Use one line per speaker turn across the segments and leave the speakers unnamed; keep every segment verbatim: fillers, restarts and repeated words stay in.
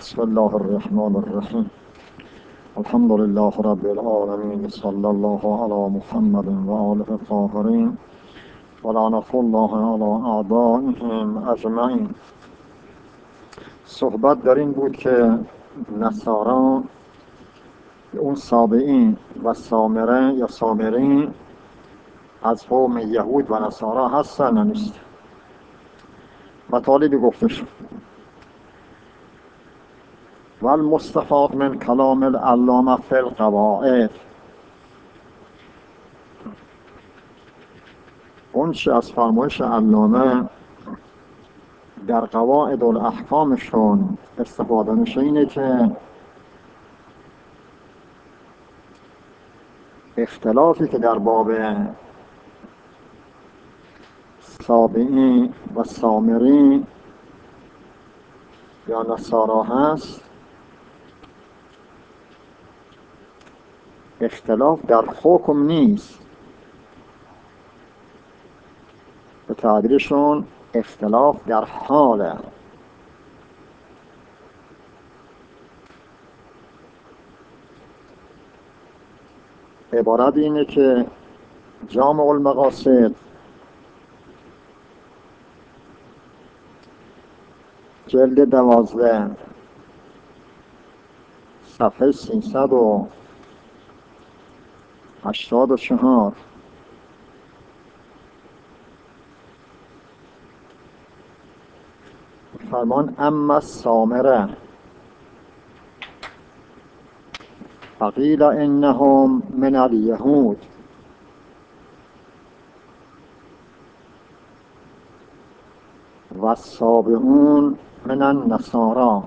بسم الله الرحمن الرحیم. الحمد لله رب العالمین، صلی الله علی محمد و آله الطاهرین و لعنة الله علی اعدائهم اجمعین. صحبت در این بود که نصارا، اون سابعین و سامره یا سامرین از قوم یهود و نصارا هستن یا نیست. مطالبی گفته شد. والمستفاد من کلام العلامه فی القواعد، اون چه از فرمایش علامه در قواعد الاحکامشون استفاده میشه اینه که اختلافی که در باب سابعین و سامرین یا نصارا هست، اختلاف در حکم نیست، به تعبیرشون اختلاف در حاله. عبارت اینه که جامع المقاصد جلد دوازده صفحه سیصد و هشتاد و چهار فرمان اما السامره فقیل انهم من الیهود و السابعون من النصارا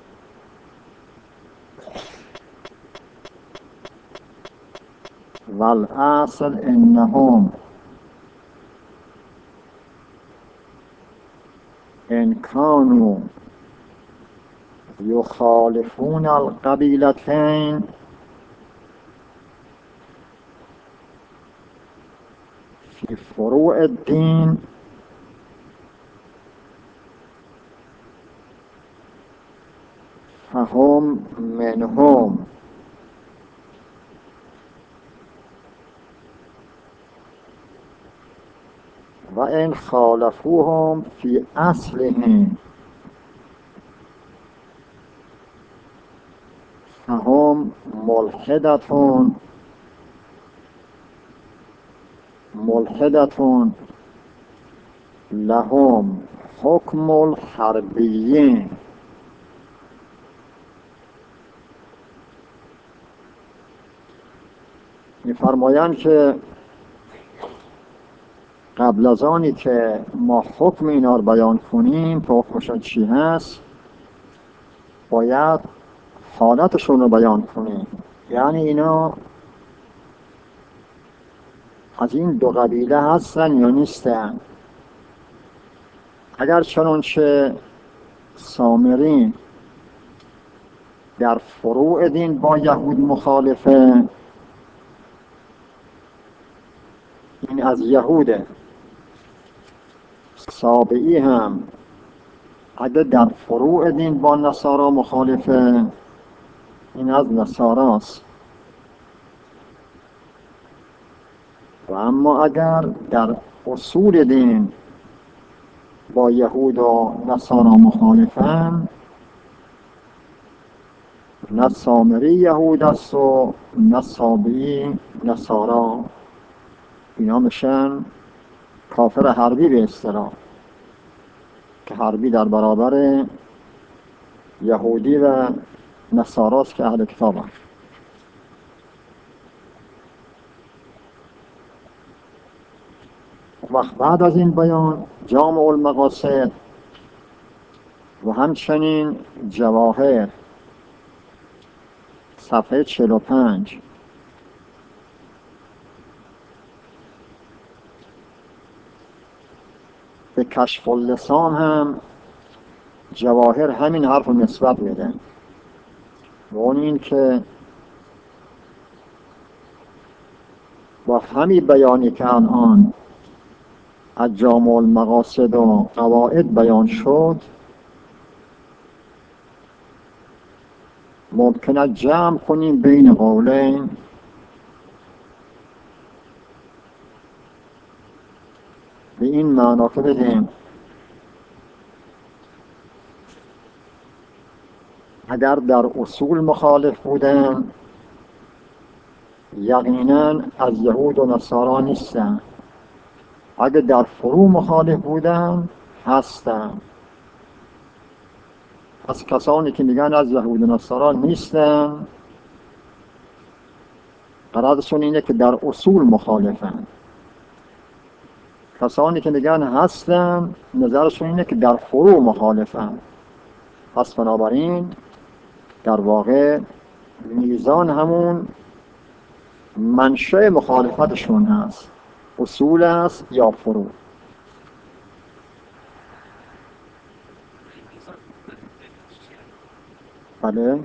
و الاصل انهم ان كانوا يخالفون القبيلتين في فروع الدين فهم منهم و ان خالفوهم في اصلهم فهم ملحدتون ملحدتون لهم حکم الحربیین. می‌فرمایند که قبل از آنی که ما حکم اینا رو بیان کنیم که حکمشون چی هست، باید حالتشون رو بیان کنیم. یعنی اینا از این دو قبیله هستن یا نیستن. اگر چنانچه سامرین در فروع دین با یهود مخالفه، این از یهوده. سابعی هم اگر در فروع دین با نصارا مخالفه، این از نصاراست. و اما اگر در اصول دین با یهود و نصارا مخالفن، نه سامری یهود است و نه سابعی نصارا. اینا میشن کافر حربی به اصطلاح، که حربی در برابر یهودی و نصاراست که اهل کتاب هست. وقت بعد از این بیان جامع المقاصد و همچنین جواهر صفحه چهل و پنج به کشف اللسان هم جواهر همین حرف رو نسبت میده، و اون این که با همین بیانی که الان از جامع المقاصد و قواعد بیان شد، ممکنه جمع کنیم بین قولین به این معنا که بگیم اگر در اصول مخالف بودن یقینا از یهود و نصارا نیستن، اگر در فروع مخالف بودن هستن. پس کسانی که میگن از یهود و نصارا نیستن قرارشون اینه که در اصول مخالفن. کسانی که میگن هستن نظرشون اینه که در فروع مخالفن. پس بنابراین در واقع میزان همون منشأ مخالفتشون هست، اصول است یا فروع. بله،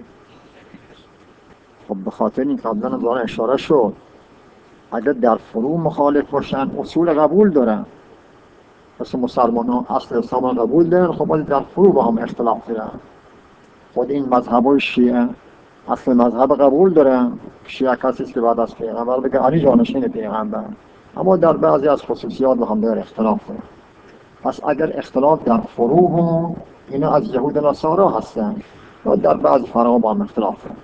خب به خاطر این قبلا از آن اشاره شد اگر در فروع مخالف باشن اصول قبول دارن، مثل مسلمان ها اصل اسلام قبول دارن، خب باید در فروع با هم اختلاف دارن. خود این مذهب های شیعه اصل مذهب قبول دارن، شیعه کسی که بعد از پیغمبر بگه علی جانشین پیغمبر، اما در بعضی از خصوصیات با هم در اختلاف دارن. پس اگر اختلاف در فروع بود اینا از یهود و نصارا هستن و در بعض فرع با هم اختلاف دارن.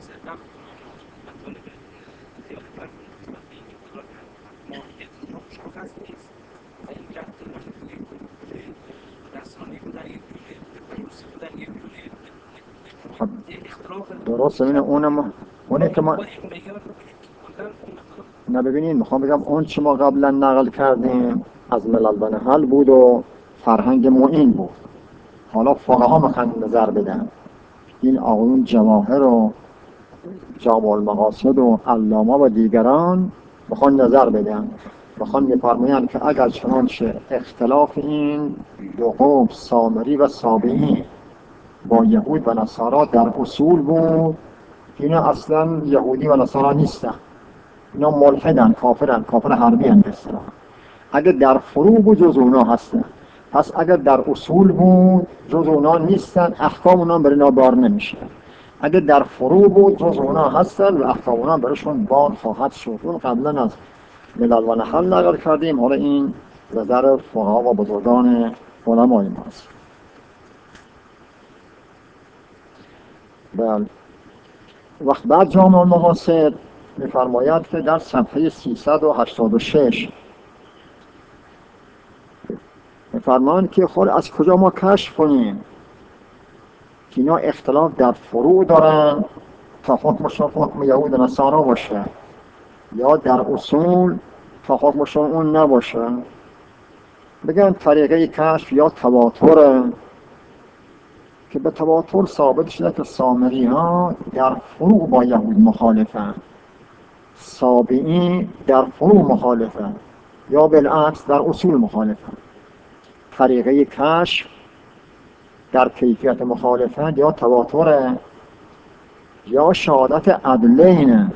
درست اینه اونم اونه که ما نه ببینید میخوام بگم اون چی ما قبلا نقل کردیم از ملل بنحل بود و فرهنگ معین بود. حالا فقها میخوان نظر بدن، این آقایون جواهر و جامع المقاصد و علامه و دیگران میخوان نظر بدن، میخوان میفرمایند که اگر چنانچه اختلاف این دو قوم سامری و سابعی با یهود و نصارا در اصول بود، اینا اصلا یهودی و نصارا نیستن، اینا ملحدن، کافرن، کافر حربی هستن بسیار. اگر در فروع بود جز اونا هستن. پس اگر در اصول بود جز اونا نیستن، احکام اونا بر اینا بار نمیشه. اگر در فروع بود جز اونا هستن و احکام اونا برشون بار خواهد شد. اون قبلا از ملل و نحل نقل کردیم، حالا این نظر فقها و بزرگان علمای ماست. بله. وقت بعد جامع المقاصد می‌فرماید که در صفحه سیصد و هشتاد و شش می‌فرمایند که خود از کجا ما کشف کنیم که اینا اختلاف در فروع دارن تا حکمشون حکم یهود و نصارا باشه، یا در اصول تا حکمشون اون نباشه. بگن طریقه کشف یا تواتره که به تواتر ثابت شده که سامری ها در فروع با یهود مخالفن، سابعی در فروع مخالفن، یا بالعکس در اصول مخالفن. طریقه کشف در کیفیت مخالفت یا تواتره یا شهادت عدلین،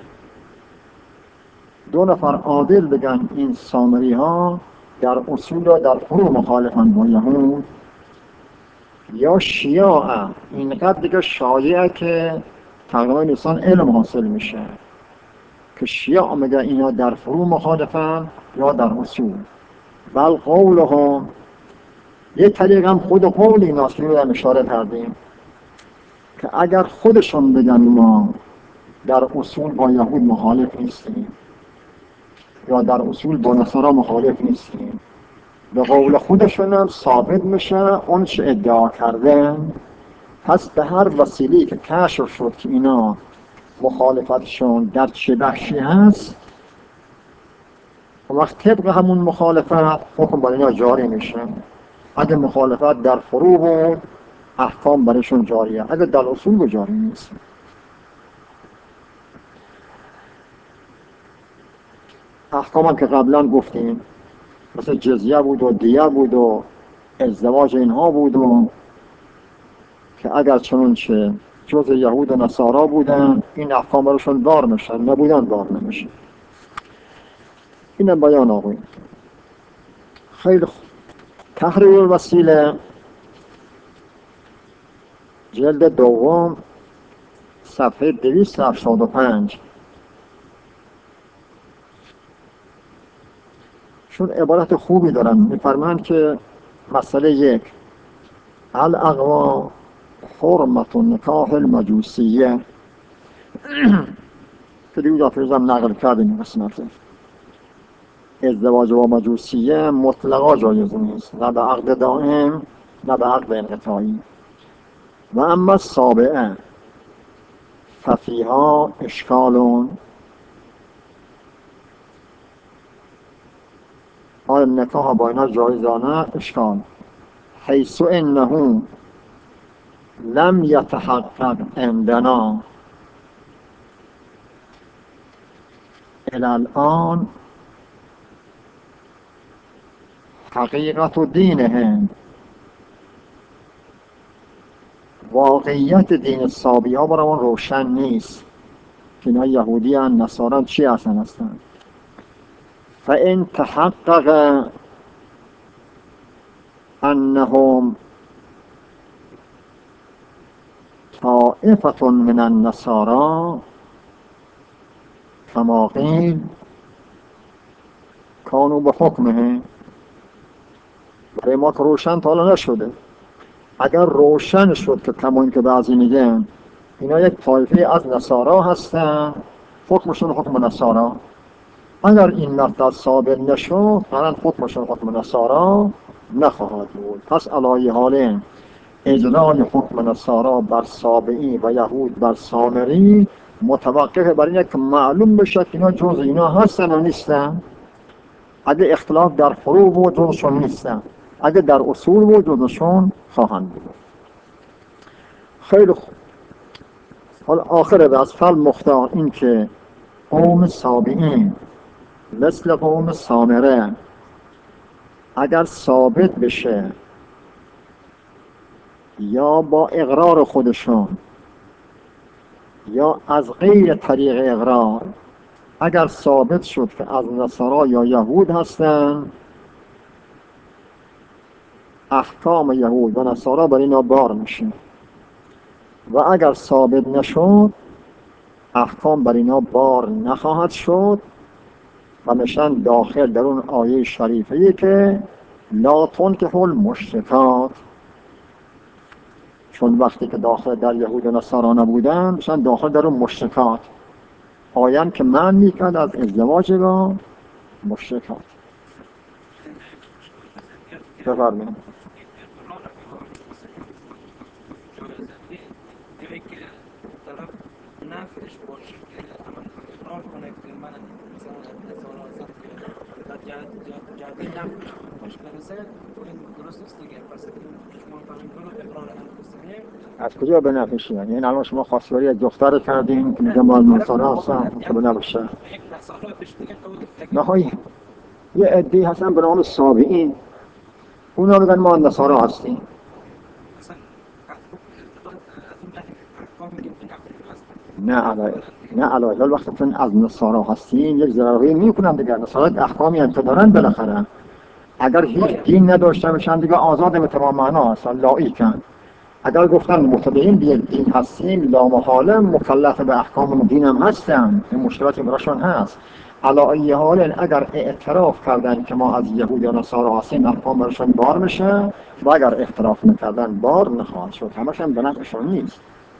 دو نفر عادل بگن این سامری ها در اصول و در فروع مخالفن با یهود، یا شیعه اینقدر دیگه شایعه که تقریبا انسان علم حاصل میشه که شیعه میگه اینا در فروع مخالفن یا در اصول. بل قولهم یک طریق هم خود قول ایناست که میدم اشاره کردیم که اگر خودشون بگن ما در اصول با یهود مخالف نیستیم یا در اصول با نصارا مخالف نیستیم، به قول خودشون هم ثابت میشه اون چه ادعا کردن. پس به هر وسیله‌ای که کشف شد که اینا مخالفتشون در چه بخشی هست، وقت طبق همون مخالفت حکم برای اینا جاری میشه. اگر مخالفت در فروع بود احکام برایشون جاریه، اگر در اصول بود جاری نیست. احکام هم که قبلا گفتیم مثل جزیه بود و دیه بود و ازدواج اینها بود و که اگر چنانچه جز یهود و نصارا بودن این احکام برایشون بار میشن، نبودن بار نمیشن. اینم بیان آقای خیلی خوب. تحریر الوسیله جلد دوم صفحه دویست و هفتاد و پنج چون عبارت خوبی دارن، میفرمایند که مسئله یک، الاقوا حرمت نکاح المجوسیه که دیگه جافرزم نقل کردیم این قسمت. ازدواج با مجوسیه مطلقا جایز نیست، نه به عقد دائم نه به عقد انقطاعی. و اما سابعه ففیها اشکالون، آیا نکاح با اینا جایزانه؟ اشکال، حیث انه لم یتحقق عندنا الى الان حقیقت دینهم، واقعیت دین سابی ها برامون روشن نیست که اینا یهودی هستند، نصارا چی هستن هستن. فان تحقق انهم طائفة من النصارى کما قیل کانوا بحکمه، برای ما که روشن تا حالا نشده. اگر روشن شد که کما این که بعضی میگن اینا یک طایفه از نصارا هستن، حکمشون حکم نصارا. اگر این مطلب ثابت نشد، قرآن حکمشون حکم نصارا نخواهد بود. پس علی حال اجرای حکم نصارا بر سابعی و یهود بر سامری متوقف بر اینه که معلوم بشه که اینا جز اینا هستن و نیستن. اگه اختلاف در فروع بود جزشون نیستن، اگه در اصول بود جزشون خواهند بود. خیلی خوب. حالا آخر بحث فل مختار این که قوم سابعین مثل قوم سامره اگر ثابت بشه یا با اقرار خودشون یا از غیر طریق اقرار، اگر ثابت شد که از نصارا یا یهود هستن، احکام یهود و نصارا بر اینا بار میشه. و اگر ثابت نشد احکام بر اینا بار نخواهد شد و میشن داخل در اون آیه شریفه‌ای که لا تنکحوا المشرکات، چون وقتی که داخل در یهود و نصارا نبودن میشن داخل در اون مشرکات. آیه که من میکرد از ازدواج با مشرکات. بفرمایید.
نفعش باشه که عمل اقرار کنه که من مثلا نصارا هستم که در جهت نفعش باشه برسه، این درست نیست دیگه. پس شما فرمین کنو اقرار انفسانه
از کجا به نفعش؟ یعنی این الان شما خواستگاری از دختر کردین که میگم باید نصارا هستم که به نفعشه.
یک نصارا پیش دیگه
نهایی یه عده‌ای هستن به نام سابعین، اونا میگن ما نصارا هستیم. نه علاوه نه علاوه وقتی که از نصارا هستیم یک ضرری میکنن دیگه. نصارا احکامی هم که دارن بالاخره اگر هیچ دین نداشته باشن دیگه آزاد به تمام معنا هستن، لایکن. اگر گفتن متبعین به یک دین هستیم لامحاله مکلف به احکام دین هم هستن، این مشکلاتی براشون هست. علی ای حال اگر اعتراف کردن که ما از یهود یا نصارا هستیم احکام براشون بار میشه و اگر اعتراف نکردن بار نخواهد شد، همشون به نفعشون نیست.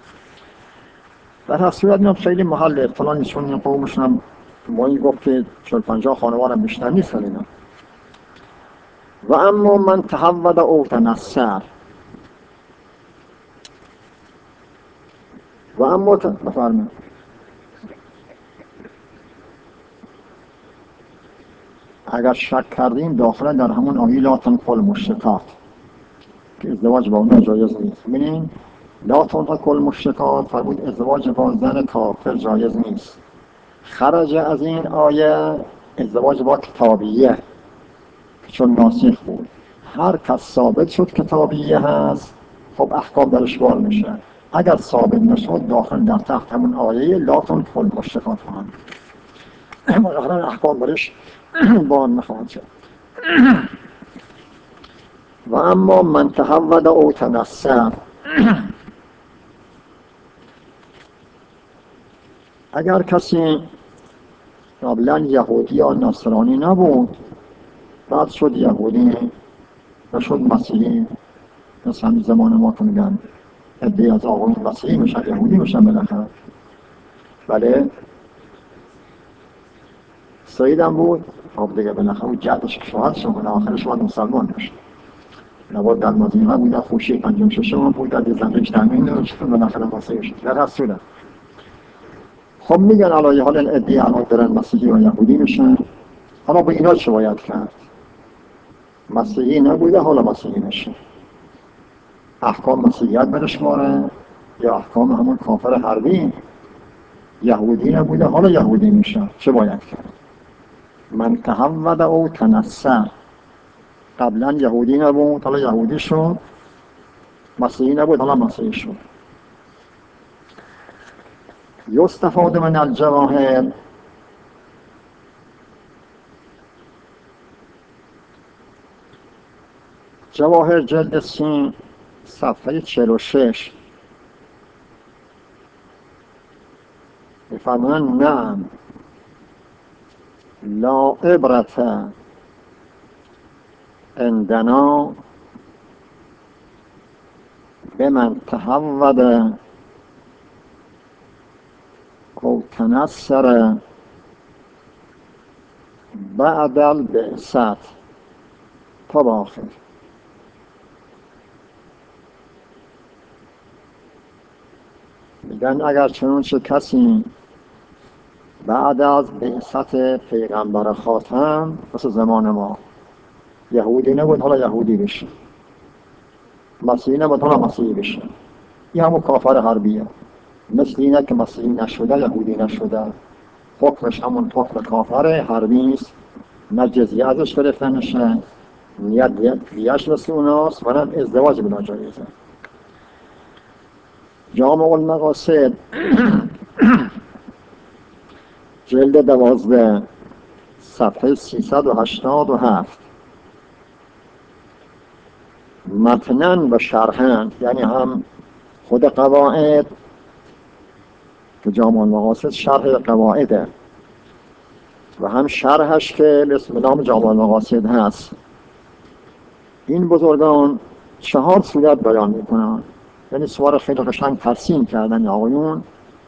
در هر صورت اینم خیلی محل اطلاع نیست، چون این قومشون هم با این گفت که چهل پنجاه خانوار هم بیشتر نیستن اینا. و اما من تهود او تنصر و اما بفرمایید. اگر شک کردیم داخل در همون آیه لا تنکحوا المشرکات که ازدواج با اونها جایز نیست. ببینین لا تنکحوا المشرکات فرمود ازدواج با زن کافر جایز نیست. خرج از این آیه ازدواج با کتابیه چون ناسخ بود. هر کس ثابت شد کتابیه هست خب احکام درش بار میشه. اگر ثابت نشد داخل در تحت همون آیه لا تنکحوا المشرکات خواهند مقرر احکام برش بار نخواهد شد. و اما من تهود او تنصر اگر کسی قبلا یهودی یا نصرانی نبود، بعد شد یهودی و شد مسیحی، مثلا زمان ما که میگن عده‌ای از آقایون مسیحی میشن، یهودی میشن بالاخره. بله سعید هم بود، خب دیگه بالاخره اون جدش که شوهر شد و آخرش باید مسلمان بشه. نبود در مدینه بود، در خوشی پنجم ششم هم بود، در زندگیش تامین نمیشد و بالاخره مسیحی شد. در هر صورت خب میگن علی حال این عده‌ای الان دارن مسیحی و یهودی میشن. اما با اینا چه باید کرد؟ مسیحی نبوده حالا مسیحی میشه، احکام مسیحیت برشماره یا احکام همون کافر حربی؟ یهودی نبوده حالا یهودی میشه، چه باید کرد؟ من تهود او تنصر، قبلا یهودی نبود حالا یهودی شد، مسیحی نبود حالا مسیحی شد. یستفاده من الجواهر، جواهر جلد سین صفحه چهل و شش میفرمایند نعم لا عبرت عندنا بمن تهود او تنصر بعد البعثت تا به آخر. میگن اگر چنانچه کسی بعد از بعثت پیغمبر خاتم، مثل زمان ما یهودی نبود حالا یهودی بشه، مسیحی نبود حالا مسیحی بشه، این همون کافر حربیه. مثل اینه که مسیحی نشده یهودی نشده، حکمش همون حکم کافر حربی است، نه جزیه ازش گرفته میشه، نه دیهش مثل اوناست و نه ازدواج بلا جایزه. جامع المقاصد جلد دوازده صفحه سیصد و هشتاد و هفت متنن و شرحن، یعنی هم خود قواعد که جامع المقاصد شرح قواعده و هم شرحش که بسم نام جامع المقاصد هست. این بزرگان چهار صورت بیان میکنن، یعنی سوار خیلی قشنگ ترسیم کردن آقایون.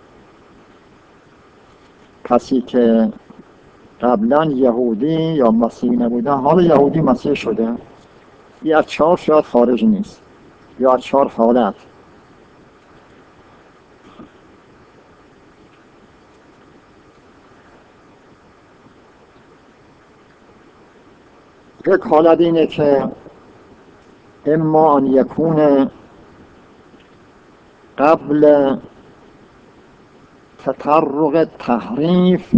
کسی که قبلا یهودی یا مسیحی نبوده حالا یهودی مسیحی شده، یا از چهار شاید خارج نیست، یا از چهار حالت. یک حالت اینه که اما ان یکون قبل تطرق تحریف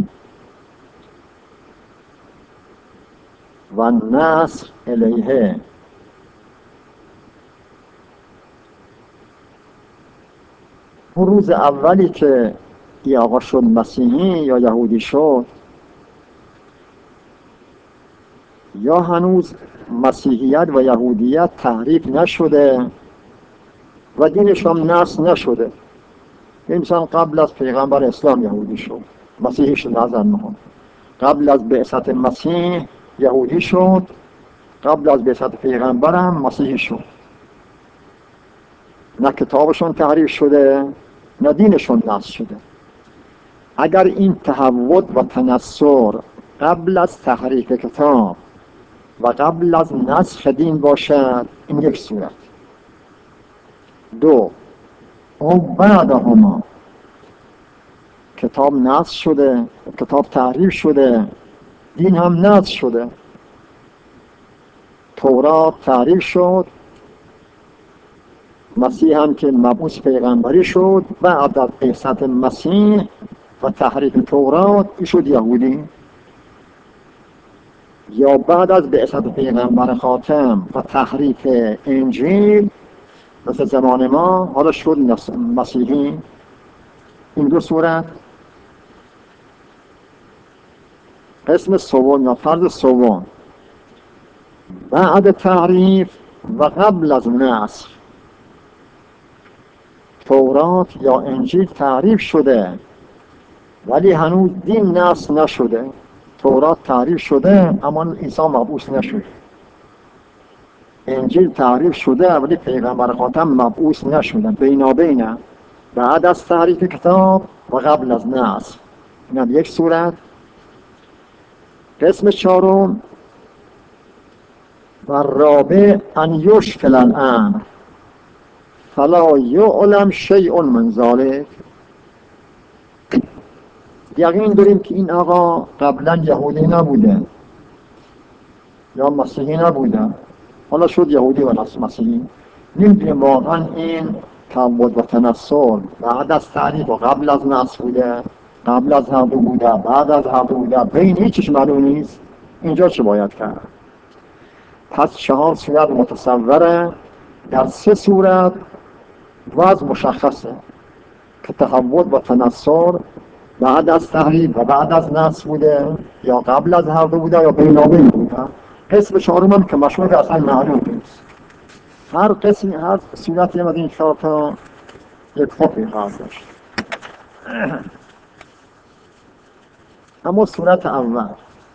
و نسخ الیه، اون روز اولی که ای آقا شد مسیحی یا یهودی شد، یا هنوز مسیحیت و یهودیت تحریف نشده و دینش هم نسخ نشده. انسان قبل از پیغمبر اسلام یهودی شد، مسیحی شد، نظر نهم قبل از بعثت مسیح یهودی شد، قبل از بعثت پیغمبر هم مسیحی شد. نه کتابشون تحریف شده نه دینشون نسخ شده. اگر این تهود و تنصر قبل از تحریف کتاب و قبل از نسخ دین باشد، این یک صورت. دو، او بعدهما، کتاب نسخ شده، کتاب تحریف شده، دین هم نسخ شده. تورات تحریف شد، مسیح هم که مبعوث پیغمبری شد بعد از بعثت مسیح و تحریف تورات این شد یهودی. یا بعد از بعثت پیغمبر خاتم و تحریف انجیل مثل زمان ما حالا شد مسیحی. این دو صورت. قسم سوم یا فرض سوم، بعد تحریف و قبل از نسخ، تورات یا انجیل تحریف شده، ولی هنوز دین نصب نشده. تورات تعریف شده اما عیسی مبعوث نشده. انجیل تعریف شده ولی پیغمبر خاتم مبعوث نشده. بینابینه، بعد از تعریف کتاب و قبل از نصب. این یک صورت. قسم چهارم و رابع ان یشکل الامر فلا یعلم شیء من ذلک. یقین داریم که این آقا قبلا یهودی نبوده یا مسیحی نبوده، حالا شد یهودی و مسیحی. نمیدونیم واقعا این تعبد و تنصر بعد از تعریف و قبل از نصب بوده، قبل از هر دو بوده، بعد از هر دو بوده، بین هیچش معلوم نیست. اینجا چه باید کرد؟ پس چهار صورت متصوره. در سه صورت وضع مشخصه که تحول و تنصر بعد از تحریف و بعد از نصب بوده یا قبل از هر دو بوده یا بینابین بوده. قسم چهارم هم که مشهور اصلا معلوم نیست. هر قسم، هر صورتی هم از این چهار تا یک حکمی خواهد داشت. اما صورت اول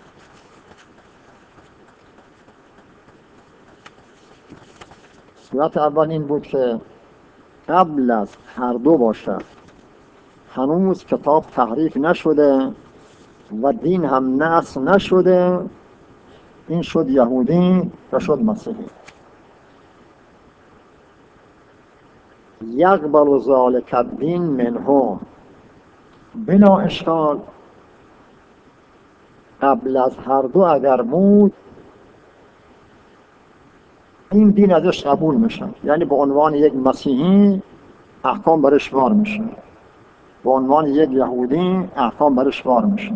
صورت اول این بود که قبل از هر دو باشد، هنوز کتاب تحریف نشده و دین هم نصب نشده، این شد یهودی و شد مسیحی. یقبل ذلک الدین منهم بلا اشکال. قبل از هر دو اگر بود این دین ازش قبول میشه، یعنی به عنوان یک مسیحی احکام برش بار میشه، به عنوان یک یهودی احکام برش بار میشه.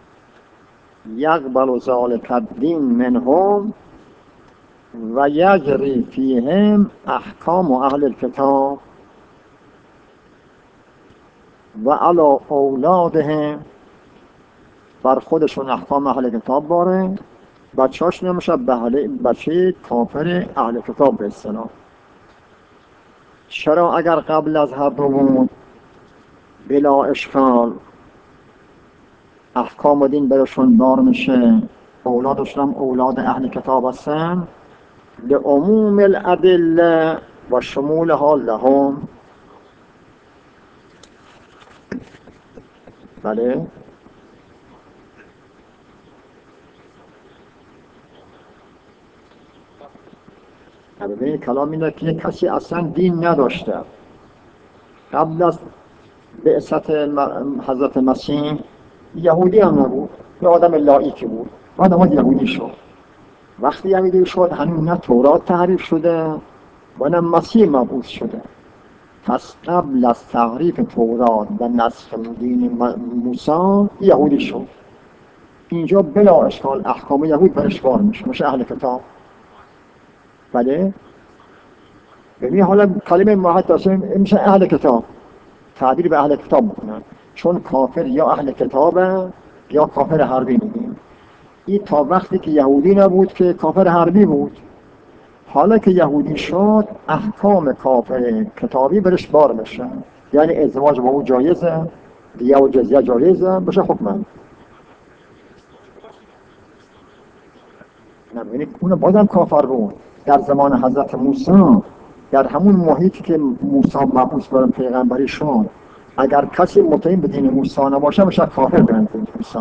یقبل ذلک الدین منهم و یجری فیهم احکام اهل الکتاب و علی اولادهم. بر خودشون احکام اهل کتاب باره، بچه‌هاش نمیشه بچه کافر اهل کتاب به اصطلاح. چرا اگر قبل از هر دو بود بلا اشکال احکام دین برشون بار میشه، اولادشون هم اولاد اهل کتاب هستن، لعموم الادله و شمولها لهم. بله، ببینید کلام اینه که کسی اصلا دین نداشته قبل از بعثت حضرت مسیح، یهودی هم نبود، یه آدم لایکی بود، بعد اومد یهودی شد. وقتی یهودی شد هنوز نه تورات تحریف شده و نه مسیح مبعوث شده. پس قبل از تحریف تورات و نسخ دین موسی یهودی شد. اینجا بلا اشکال احکام یهود برش بار میشه، میشه اهل کتاب. بله، ببین حالا کلمه واحد داشته میشه اهل کتاب، تعبیر به اهل کتاب بکنن، چون کافر یا اهل کتابه یا کافر حربی میگیم. این تا وقتی که یهودی نبود که کافر حربی بود. حالا که یهودی شد احکام کافر کتابی برش بار میشه، یعنی ازدواج با او جایزه، دیگه و جزیه جایزه، بشه حکم. نبینید اون بازم کافر بود در زمان حضرت موسی، در همون محیطی که موسی مبعوث بر پیغمبری شد. اگر کسی مطمئن به دین موسی نباشه میشه کافر به دین موسی.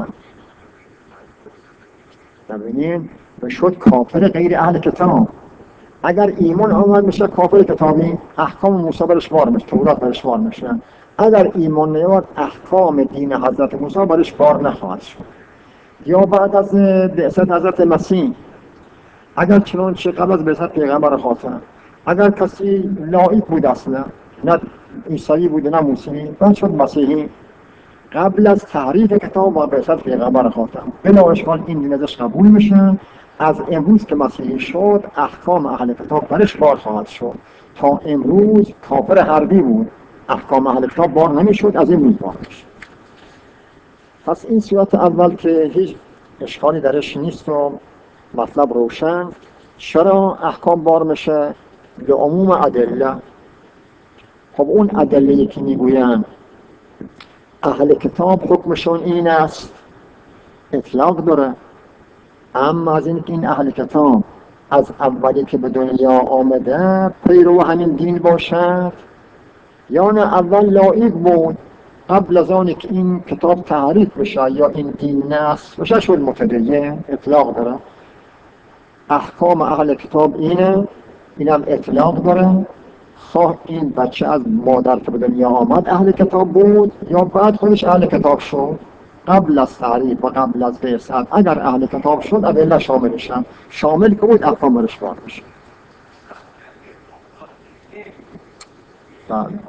ببینید شد کافر غیر اهل کتاب. اگر ایمان آمد میشه کافر کتابی، احکام موسی برش بار میشه، تورات برش بار میشه. اگر ایمان نیاد احکام دین حضرت موسی برش بار نخواهد شد. یا بعد از بعثت حضرت مسیح، اگر چنانچه قبل از بعثت پیغمبر خاتم اگر کسی لایک بود اصلا، نه عیسایی بود نه موسیقی، بعد شد مسیحی قبل از تحریف کتاب و بعثت پیغمبر خاتم، بلا اشکال این دین ازش قبول میشه. از امروز که مسیحی شد احکام اهل کتاب برش بار خواهد شد. تا امروز کافر حربی بود، احکام اهل کتاب بار نمیشد، از امروز بار میشه. پس این صورت اول که هیچ اشکالی درش نیست و مطلب روشن. چرا احکام بار میشه؟ به عموم ادله. خب اون ادله‌ای که میگویند اهل کتاب حکمشون این است، اطلاق داره. اما از اینکه این اهل کتاب از اولی که به دنیا آمده پیرو همین دین باشد، یا نه اول لایق بود، قبل از آن که این کتاب تحریف بشه یا این دین نسخ بشه شد متدین. اطلاق داره. احکام اهل کتاب اینه، اینم اطلاق داره. خواه این بچه از مادر که به دنیا آمد اهل کتاب بود یا بعد خودش اهل کتاب شد، قبل از تعریف و قبل از بعثت اگر اهل کتاب شد ادله شاملشن، شامل که بود احکام برش بار بشه. بله.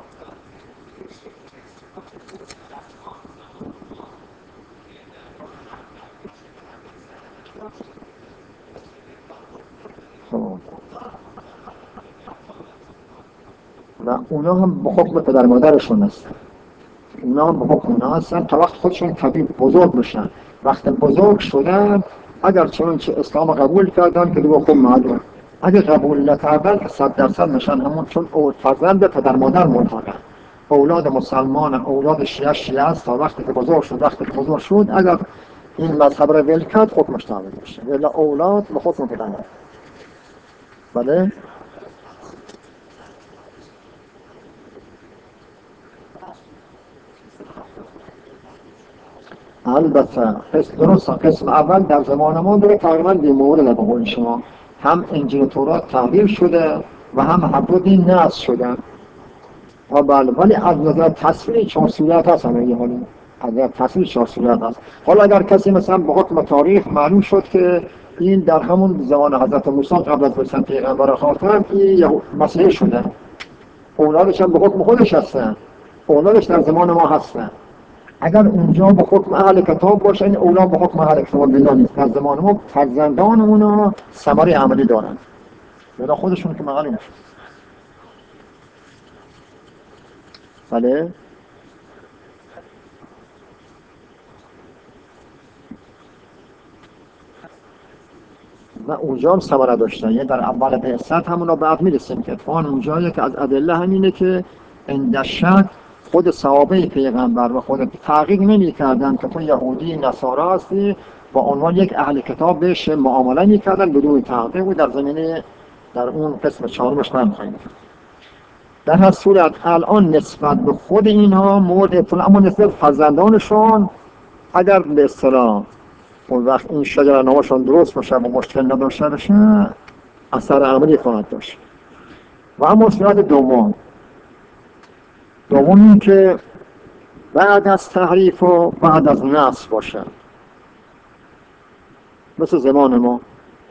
خب و اونا هم به حکم پدر مادرشون هستن، اونا هم به حکم اونا هستن تا وقت خودشون طبیب بزرگ بشن. وقت بزرگ شدن اگر چنانچه اسلام قبول کردن که دیگه خوب معلوم، اگر قبول نکردن صد درصد میشن همون، چون اول فرزند پدر مادر ملحقن. اولاد مسلمان اولاد شیعه شیعه است تا وقتی که بزرگ شد. وقتی که بزرگ شد اگر این مذهب را ول کرد حکمش تعبیر میشه، ولی اولاد به حکم پدر مادر. بله. البته قسم درست، قسم اول در زمان ما داره تقریبا بیمورد به قول شما، هم انجیل و تورات تحریف شده و هم هر دو دین نسخ شدن. بله، ولی از نظر تصویری چهار صورت هست. همه یه حالی از نظر تصویری چهار صورت هست. حالا اگر کسی مثلا به حکم تاریخ معلوم شد که این در همون زمان حضرت موسی قبل از بعثت پیغمبر خاتم این مسیحی شده، اولادش هم به حکم خودش هستن، اولادش در زمان ما هستن، اگر اونجا به حکم اهل کتاب باشه این اولاد به حکم اهل کتاب نیست. در زمان ما فرزندان اونا ثمره عملی دارن، ولی خودشون که معلوم شد. بله. و اونجا هم ثمره داشتن، یعنی در اول بعثت همونا بعد میرسیم که اتفاقا اونجایی که از ادله همینه که اند شک خود صحابه پیغمبر و خود تحقیق نمی کردن که تو یهودی نصارا هستی، با عنوان یک اهل کتاب بهش معامله می کردن بدون تحقیق و در زمینه در اون قسم چهارمش من خواهیم. در هر صورت الان نسبت به خود اینها مورد اطلاع، اما نسبت فرزندانشون اگر به اصطلاح اون وقت این شجره نامشون درست باشه و مشکل نداشته باشه اثر عملی خواهد داشت. و اما صورت دوم دوم این که بعد از تحریف و بعد از نسخ باشه، مثل زمان ما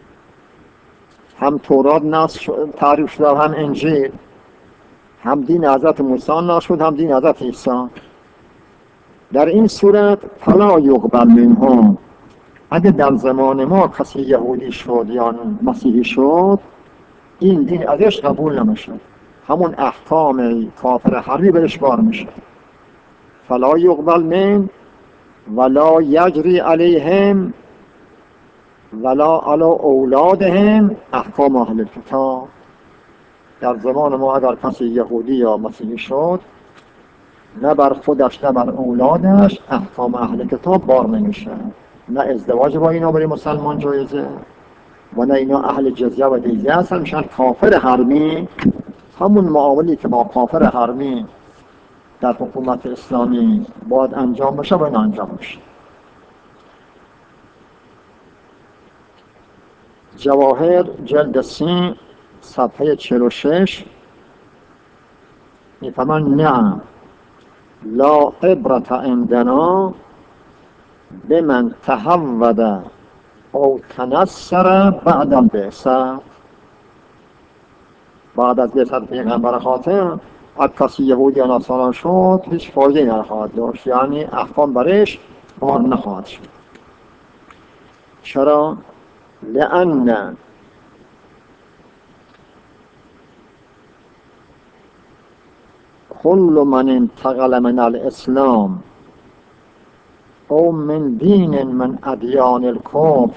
هم تورات نسخ تحریف شده هم انجیل، هم دین حضرت موسی نسخ شد هم دین حضرت عیسی. در این صورت فلا یقبل منهم، اگه در زمان ما کسی یهودی شد یا مسیحی شد این دین ازش قبول نمیشه، همون احکام کافر حربی برش بار میشه. فلا یقبل من ولا یجری علیهم ولا علی اولادهم احکام اهل کتاب. در زمان ما اگر کسی یهودی یا مسیحی شد نه بر خودش نه بر اولادش احکام اهل کتاب بار نمیشه، نه ازدواج با اینا برای مسلمان جایزه و نه اینا اهل جزیه و دیزیه هستن، میشن کافر حرمی. همون معاملی که با کافر حرمی در حکومت اسلامی باید انجام بشه باید انجام بشه. جواهر جلد سی صفحه چهل و شش میفهمن نه لا عبرت عندنا بمن تهود او تنصر بعد البعثه. بعد از بعثت پیغمبر خاتم اگر کسی یهودی یا نصرانی شد هیچ فایده‌ای نخواهد داشت، یعنی احکام برش بار نخواهد شد. چرا؟ لأن كل من انتقل من الاسلام او من دین من ادیان الکفر،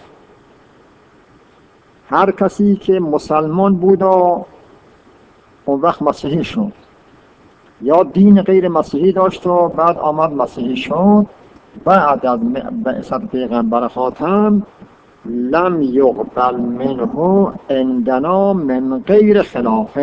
هر کسی که مسلمان بود و اون وقت مسیحی شد یا دین غیر مسیحی داشت و بعد آمد مسیحی شد، بعد از بعثت پیغمبر خاتم لم یقبل منه عندنا من غیر خلاف،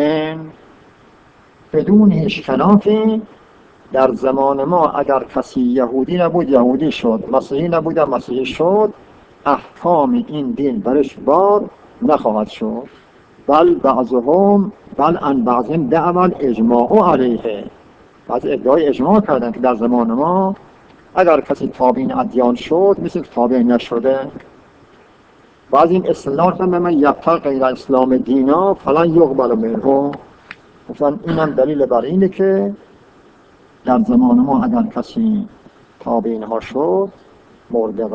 بدون هیچ خلافی در زمان ما اگر کسی یهودی نبود یهودی شد، مسیحی نبود مسیحی شد، احکام این دین برش بار نخواهد شد. بل بعضهم بل ان بعضهم دعوا الاجماع علیه، بعض ادعای اجماع کردن که در زمان ما اگر کسی تابعین ادیان شد مثل تابع نشده. بعض این اصطلاح کردن به من یبتغی غیر اسلام دینا فلن یقبل منه، گفتن اینم دلیل بر اینه که در زمان ما اگر کسی تابعین ها شد مورد